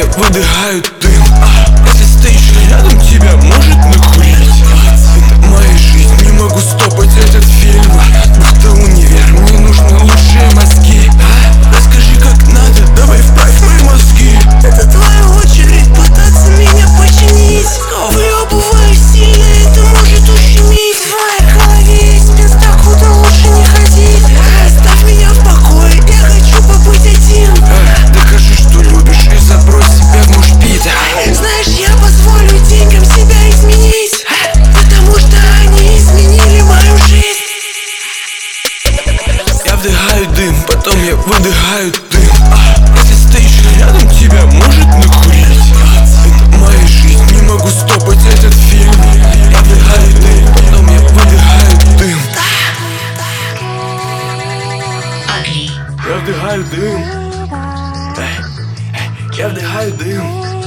выдыхаю дым. Если стоишь рядом, тебя может накурить. Это моя жизнь, не могу стопать этот фильм. Будто универ, мне нужны лучшие мозги. Расскажи как надо, давай вправь мои мозги. Это твоя очередь пытаться меня починить. Выебываю сильно, это может ущемить. В моей голове есть места, куда лучше не ходить. Оставь меня в покое, я хочу побыть один. Докажи, что любишь, и забрось себя в мушпит. Знаешь, я позволю деньгам себя изменить, потому что они изменили мою жизнь. Я вдыхаю дым, потом я выдыхаю дым. Если стоишь рядом, тебя может накурить. Это моя жизнь, не могу стопать этот фильм. Я вдыхаю дым, потом я выдыхаю дым. Я вдыхаю дым. Я вдыхаю дым.